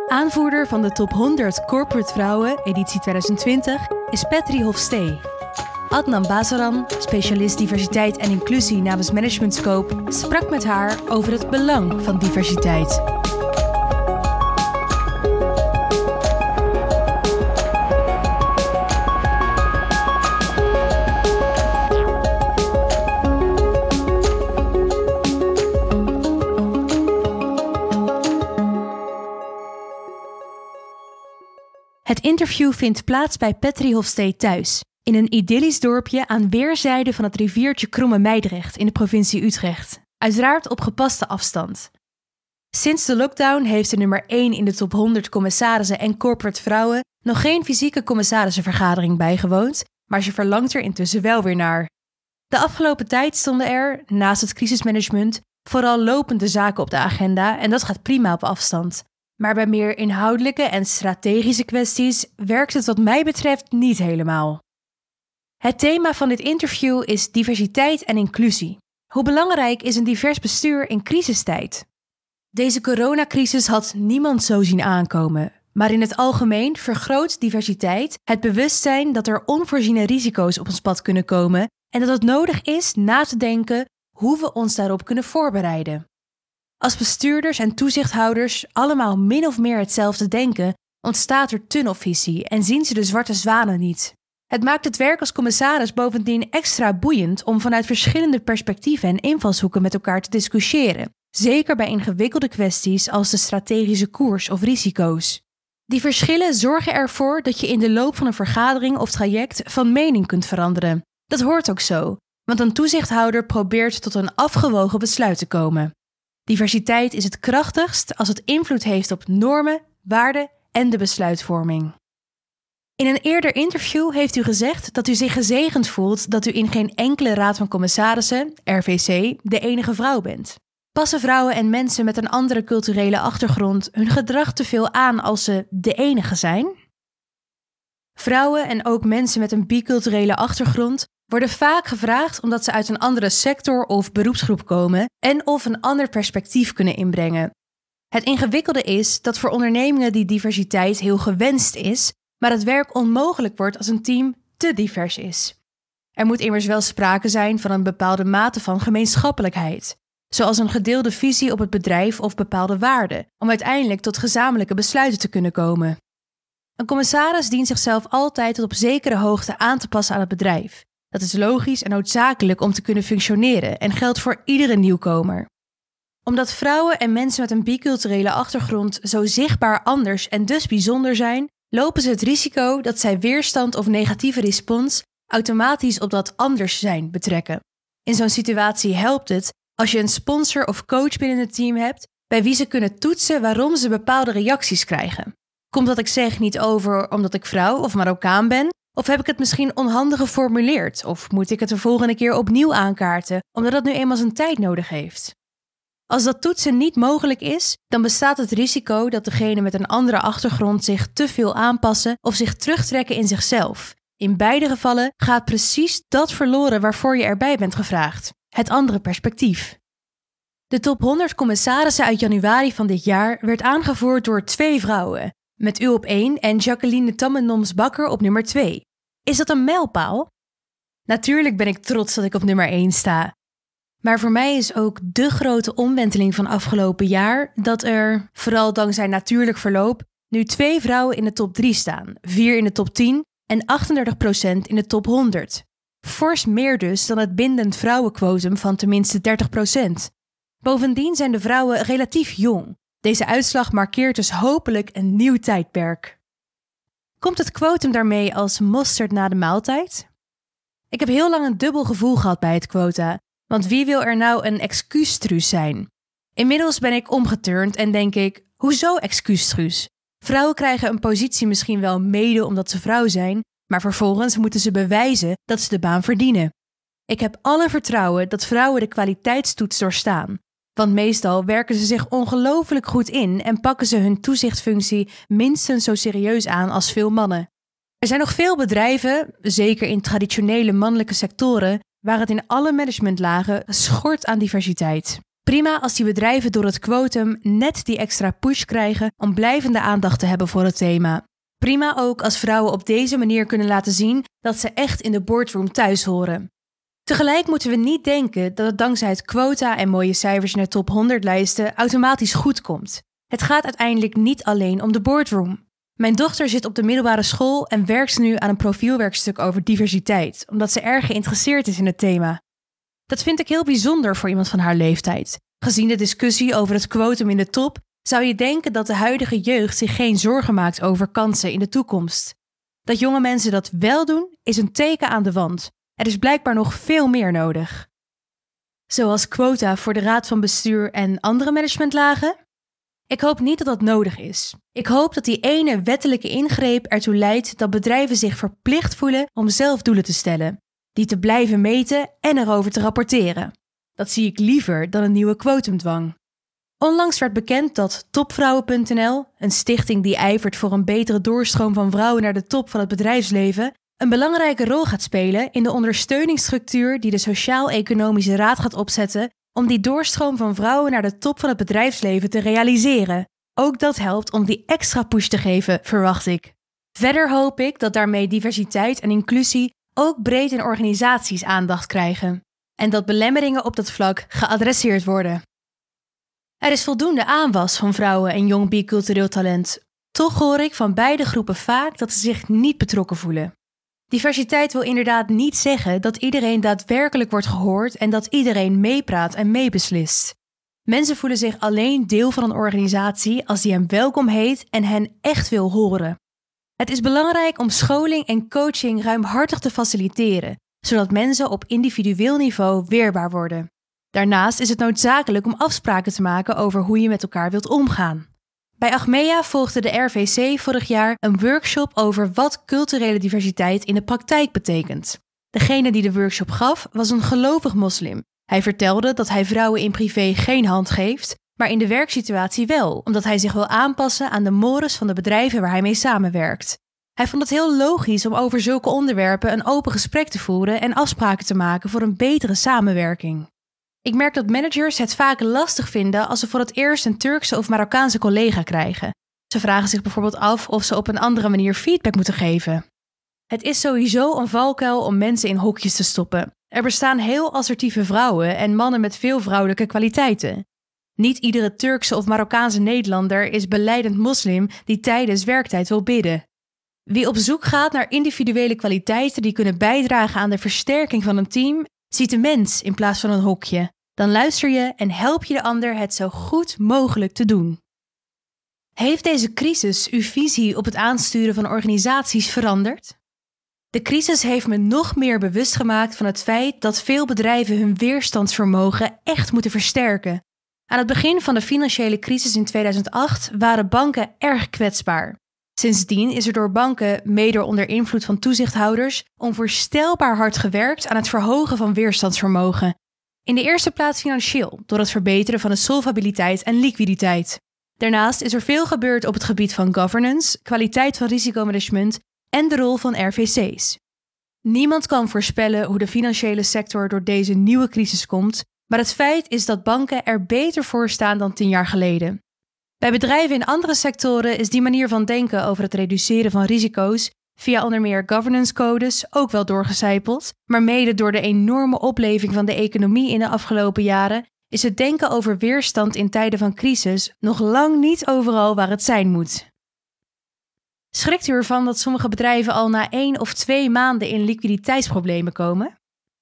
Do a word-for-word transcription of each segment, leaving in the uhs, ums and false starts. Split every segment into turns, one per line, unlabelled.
Aanvoerder van de top honderd Corporate Vrouwen, editie twintig twintig, is Petri Hofstee. Adnan Basaran, specialist diversiteit en inclusie namens Management Scope, sprak met haar over het belang van diversiteit. Het interview vindt plaats bij Petri Hofstee thuis, in een idyllisch dorpje aan weerszijden van het riviertje Kromme Meidrecht in de provincie Utrecht. Uiteraard op gepaste afstand. Sinds de lockdown heeft de nummer één in de top honderd commissarissen en corporate vrouwen nog geen fysieke commissarissenvergadering bijgewoond, maar ze verlangt er intussen wel weer naar. De afgelopen tijd stonden er, naast het crisismanagement, vooral lopende zaken op de agenda en dat gaat prima op afstand. Maar bij meer inhoudelijke en strategische kwesties werkt het wat mij betreft niet helemaal. Het thema van dit interview is diversiteit en inclusie. Hoe belangrijk is een divers bestuur in crisistijd? Deze coronacrisis had niemand zo zien aankomen. Maar in het algemeen vergroot diversiteit het bewustzijn dat er onvoorziene risico's op ons pad kunnen komen en dat het nodig is na te denken hoe we ons daarop kunnen voorbereiden. Als bestuurders en toezichthouders allemaal min of meer hetzelfde denken, ontstaat er tunnelvisie en zien ze de zwarte zwanen niet. Het maakt het werk als commissaris bovendien extra boeiend om vanuit verschillende perspectieven en invalshoeken met elkaar te discussiëren, zeker bij ingewikkelde kwesties als de strategische koers of risico's. Die verschillen zorgen ervoor dat je in de loop van een vergadering of traject van mening kunt veranderen. Dat hoort ook zo, want een toezichthouder probeert tot een afgewogen besluit te komen. Diversiteit is het krachtigst als het invloed heeft op normen, waarden en de besluitvorming. In een eerder interview heeft u gezegd dat u zich gezegend voelt dat u in geen enkele raad van commissarissen, R V C, de enige vrouw bent. Passen vrouwen en mensen met een andere culturele achtergrond hun gedrag te veel aan als ze de enige zijn? Vrouwen en ook mensen met een biculturele achtergrond worden vaak gevraagd omdat ze uit een andere sector of beroepsgroep komen en of een ander perspectief kunnen inbrengen. Het ingewikkelde is dat voor ondernemingen die diversiteit heel gewenst is, maar het werk onmogelijk wordt als een team te divers is. Er moet immers wel sprake zijn van een bepaalde mate van gemeenschappelijkheid, zoals een gedeelde visie op het bedrijf of bepaalde waarden, om uiteindelijk tot gezamenlijke besluiten te kunnen komen. Een commissaris dient zichzelf altijd tot op zekere hoogte aan te passen aan het bedrijf. Dat is logisch en noodzakelijk om te kunnen functioneren en geldt voor iedere nieuwkomer. Omdat vrouwen en mensen met een biculturele achtergrond zo zichtbaar anders en dus bijzonder zijn, lopen ze het risico dat zij weerstand of negatieve respons automatisch op dat anders zijn betrekken. In zo'n situatie helpt het als je een sponsor of coach binnen het team hebt bij wie ze kunnen toetsen waarom ze bepaalde reacties krijgen. Komt wat ik zeg niet over omdat ik vrouw of Marokkaan ben? Of heb ik het misschien onhandig geformuleerd? Of moet ik het de volgende keer opnieuw aankaarten, omdat het nu eenmaal zijn tijd nodig heeft? Als dat toetsen niet mogelijk is, dan bestaat het risico dat degene met een andere achtergrond zich te veel aanpassen of zich terugtrekken in zichzelf. In beide gevallen gaat precies dat verloren waarvoor je erbij bent gevraagd. Het andere perspectief. De top honderd commissarissen uit januari van dit jaar werd aangevoerd door twee vrouwen, met u op één en Jacqueline Tammenoms-Bakker op nummer twee. Is dat een mijlpaal? Natuurlijk ben ik trots dat ik op nummer één sta. Maar voor mij is ook de grote omwenteling van afgelopen jaar dat er, vooral dankzij natuurlijk verloop, nu twee vrouwen in de top drie staan, vier in de top tien en achtendertig procent in de top honderd. Fors meer dus dan het bindend vrouwenquotum van tenminste dertig procent. Bovendien zijn de vrouwen relatief jong. Deze uitslag markeert dus hopelijk een nieuw tijdperk. Komt het quotum daarmee als mosterd na de maaltijd? Ik heb heel lang een dubbel gevoel gehad bij het quota, want wie wil er nou een excuustruus zijn? Inmiddels ben ik omgeturnd en denk ik, hoezo excuustruus? Vrouwen krijgen een positie misschien wel mede omdat ze vrouw zijn, maar vervolgens moeten ze bewijzen dat ze de baan verdienen. Ik heb alle vertrouwen dat vrouwen de kwaliteitstoets doorstaan. Want meestal werken ze zich ongelooflijk goed in en pakken ze hun toezichtfunctie minstens zo serieus aan als veel mannen. Er zijn nog veel bedrijven, zeker in traditionele mannelijke sectoren, waar het in alle managementlagen schort aan diversiteit. Prima als die bedrijven door het quotum net die extra push krijgen om blijvende aandacht te hebben voor het thema. Prima ook als vrouwen op deze manier kunnen laten zien dat ze echt in de boardroom thuis horen. Tegelijk moeten we niet denken dat het dankzij het quota en mooie cijfers in de top honderd lijsten automatisch goed komt. Het gaat uiteindelijk niet alleen om de boardroom. Mijn dochter zit op de middelbare school en werkt nu aan een profielwerkstuk over diversiteit, omdat ze erg geïnteresseerd is in het thema. Dat vind ik heel bijzonder voor iemand van haar leeftijd. Gezien de discussie over het quotum in de top, zou je denken dat de huidige jeugd zich geen zorgen maakt over kansen in de toekomst. Dat jonge mensen dat wel doen, is een teken aan de wand. Er is blijkbaar nog veel meer nodig. Zoals quota voor de raad van bestuur en andere managementlagen? Ik hoop niet dat dat nodig is. Ik hoop dat die ene wettelijke ingreep ertoe leidt dat bedrijven zich verplicht voelen om zelf doelen te stellen, die te blijven meten en erover te rapporteren. Dat zie ik liever dan een nieuwe quotumdwang. Onlangs werd bekend dat Topvrouwen punt n l, een stichting die ijvert voor een betere doorstroom van vrouwen naar de top van het bedrijfsleven, een belangrijke rol gaat spelen in de ondersteuningsstructuur die de Sociaal-Economische Raad gaat opzetten om die doorstroom van vrouwen naar de top van het bedrijfsleven te realiseren. Ook dat helpt om die extra push te geven, verwacht ik. Verder hoop ik dat daarmee diversiteit en inclusie ook breed in organisaties aandacht krijgen en dat belemmeringen op dat vlak geadresseerd worden. Er is voldoende aanwas van vrouwen en jong bicultureel talent. Toch hoor ik van beide groepen vaak dat ze zich niet betrokken voelen. Diversiteit wil inderdaad niet zeggen dat iedereen daadwerkelijk wordt gehoord en dat iedereen meepraat en meebeslist. Mensen voelen zich alleen deel van een organisatie als die hem welkom heet en hen echt wil horen. Het is belangrijk om scholing en coaching ruimhartig te faciliteren, zodat mensen op individueel niveau weerbaar worden. Daarnaast is het noodzakelijk om afspraken te maken over hoe je met elkaar wilt omgaan. Bij Achmea volgde de R V C vorig jaar een workshop over wat culturele diversiteit in de praktijk betekent. Degene die de workshop gaf was een gelovig moslim. Hij vertelde dat hij vrouwen in privé geen hand geeft, maar in de werksituatie wel, omdat hij zich wil aanpassen aan de mores van de bedrijven waar hij mee samenwerkt. Hij vond het heel logisch om over zulke onderwerpen een open gesprek te voeren en afspraken te maken voor een betere samenwerking. Ik merk dat managers het vaak lastig vinden als ze voor het eerst een Turkse of Marokkaanse collega krijgen. Ze vragen zich bijvoorbeeld af of ze op een andere manier feedback moeten geven. Het is sowieso een valkuil om mensen in hokjes te stoppen. Er bestaan heel assertieve vrouwen en mannen met veel vrouwelijke kwaliteiten. Niet iedere Turkse of Marokkaanse Nederlander is belijdend moslim die tijdens werktijd wil bidden. Wie op zoek gaat naar individuele kwaliteiten die kunnen bijdragen aan de versterking van een team, ziet de mens in plaats van een hokje. Dan luister je en help je de ander het zo goed mogelijk te doen. Heeft deze crisis uw visie op het aansturen van organisaties veranderd? De crisis heeft me nog meer bewust gemaakt van het feit dat veel bedrijven hun weerstandsvermogen echt moeten versterken. Aan het begin van de financiële crisis in tweeduizend acht waren banken erg kwetsbaar. Sindsdien is er door banken, mede onder invloed van toezichthouders, onvoorstelbaar hard gewerkt aan het verhogen van weerstandsvermogen. In de eerste plaats financieel, door het verbeteren van de solvabiliteit en liquiditeit. Daarnaast is er veel gebeurd op het gebied van governance, kwaliteit van risicomanagement en de rol van R V C's. Niemand kan voorspellen hoe de financiële sector door deze nieuwe crisis komt, maar het feit is dat banken er beter voor staan dan tien jaar geleden. Bij bedrijven in andere sectoren is die manier van denken over het reduceren van risico's via onder meer governance codes ook wel doorgecijpeld, maar mede door de enorme opleving van de economie in de afgelopen jaren is het denken over weerstand in tijden van crisis nog lang niet overal waar het zijn moet. Schrikt u ervan dat sommige bedrijven al na één of twee maanden in liquiditeitsproblemen komen?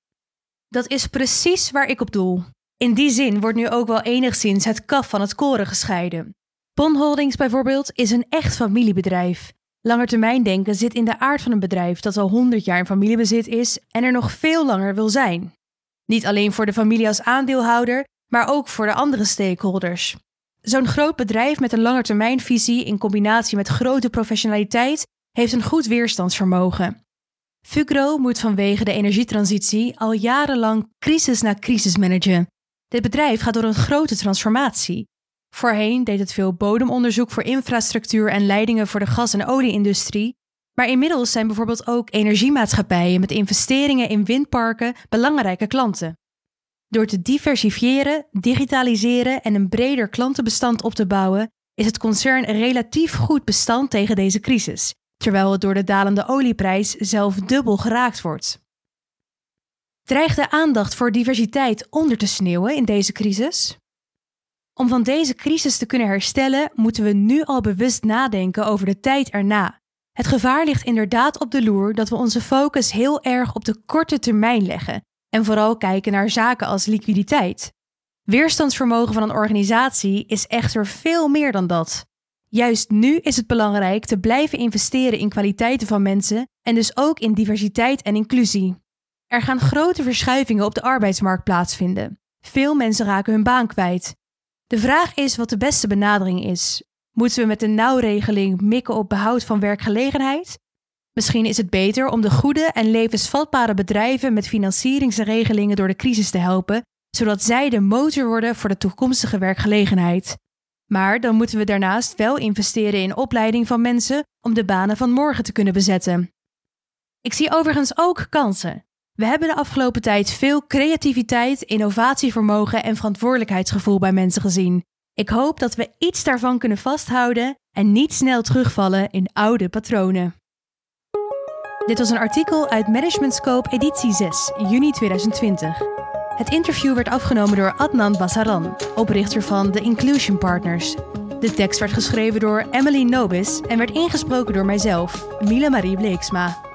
Dat is precies waar ik op doel. In die zin wordt nu ook wel enigszins het kaf van het koren gescheiden. Pon Holdings bijvoorbeeld is een echt familiebedrijf. Langetermijndenken zit in de aard van een bedrijf dat al honderd jaar in familiebezit is en er nog veel langer wil zijn. Niet alleen voor de familie als aandeelhouder, maar ook voor de andere stakeholders. Zo'n groot bedrijf met een langetermijnvisie in combinatie met grote professionaliteit heeft een goed weerstandsvermogen. Fugro moet vanwege de energietransitie al jarenlang crisis na crisis managen. Dit bedrijf gaat door een grote transformatie. Voorheen deed het veel bodemonderzoek voor infrastructuur en leidingen voor de gas- en olieindustrie, maar inmiddels zijn bijvoorbeeld ook energiemaatschappijen met investeringen in windparken belangrijke klanten. Door te diversifiëren, digitaliseren en een breder klantenbestand op te bouwen, is het concern relatief goed bestand tegen deze crisis, terwijl het door de dalende olieprijs zelf dubbel geraakt wordt. Dreigt de aandacht voor diversiteit onder te sneeuwen in deze crisis? Om van deze crisis te kunnen herstellen, moeten we nu al bewust nadenken over de tijd erna. Het gevaar ligt inderdaad op de loer dat we onze focus heel erg op de korte termijn leggen en vooral kijken naar zaken als liquiditeit. Weerstandsvermogen van een organisatie is echter veel meer dan dat. Juist nu is het belangrijk te blijven investeren in kwaliteiten van mensen en dus ook in diversiteit en inclusie. Er gaan grote verschuivingen op de arbeidsmarkt plaatsvinden. Veel mensen raken hun baan kwijt. De vraag is wat de beste benadering is. Moeten we met een nauwregeling mikken op behoud van werkgelegenheid? Misschien is het beter om de goede en levensvatbare bedrijven met financieringsregelingen door de crisis te helpen, zodat zij de motor worden voor de toekomstige werkgelegenheid. Maar dan moeten we daarnaast wel investeren in opleiding van mensen om de banen van morgen te kunnen bezetten. Ik zie overigens ook kansen. We hebben de afgelopen tijd veel creativiteit, innovatievermogen en verantwoordelijkheidsgevoel bij mensen gezien. Ik hoop dat we iets daarvan kunnen vasthouden en niet snel terugvallen in oude patronen. Dit was een artikel uit Management Scope editie zes, juni tweeduizend twintig. Het interview werd afgenomen door Adnan Basaran, oprichter van The Inclusion Partners. De tekst werd geschreven door Emily Nobis en werd ingesproken door mijzelf, Mila Marie Bleeksma.